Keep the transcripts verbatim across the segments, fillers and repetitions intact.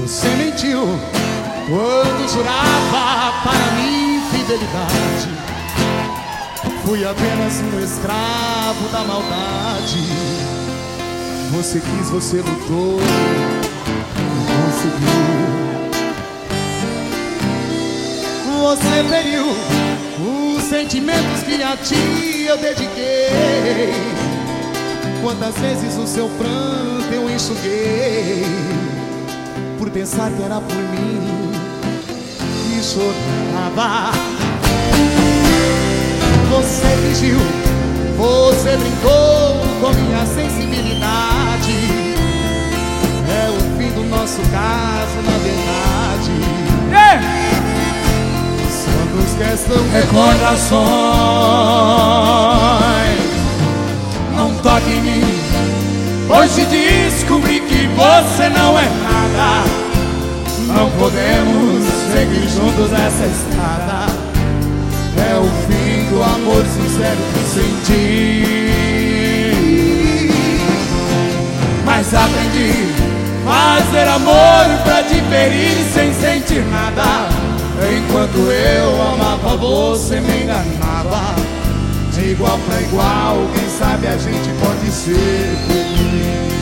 Você mentiu quando jurava para mim fidelidade. Fui apenas um escravo da maldade. Você quis, você lutou e conseguiu. Você feriu os sentimentos que a ti eu dediquei. Quantas vezes o seu pranto eu enxuguei, por pensar que era por mim que chorava. Você fingiu, você brincou com minha sensibilidade. É o fim do nosso caso, na verdade. Yeah! Só nos restam recordações. Não toque em mim. Hoje descobri que você não é nada. Não podemos seguir juntos nessa estrada. É o fim do amor sincero que senti. Mas aprendi a fazer amor pra te ferir sem sentir nada. Enquanto eu amava, você me enganava. De igual pra igual, quem sabe a gente pode ser feliz.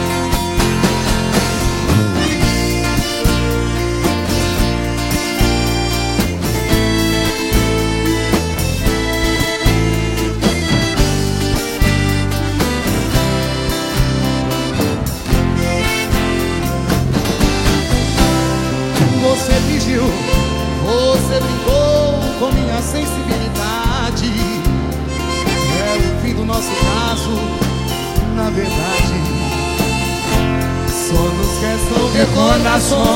Você fingiu, você brincou com minha sensibilidade. É o fim do nosso caso, na verdade. Só nos restam recordações.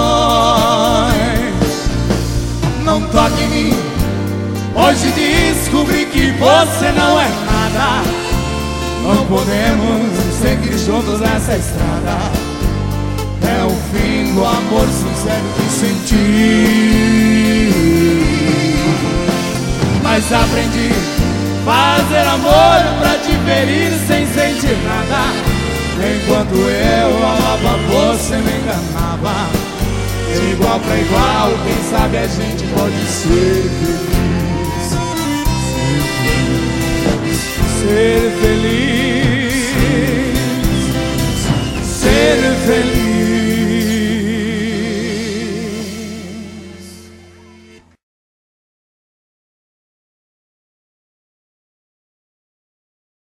Não toque em mim. Hoje descobri que você não é nada. Não podemos seguir juntos nessa estrada. É o fim do amor sincero que senti. Mas aprendi a fazer amor pra te ferir sem sentir nada. Enquanto eu amava, você me enganava. De igual pra igual, quem sabe a gente pode ser feliz. Ser feliz, ser feliz.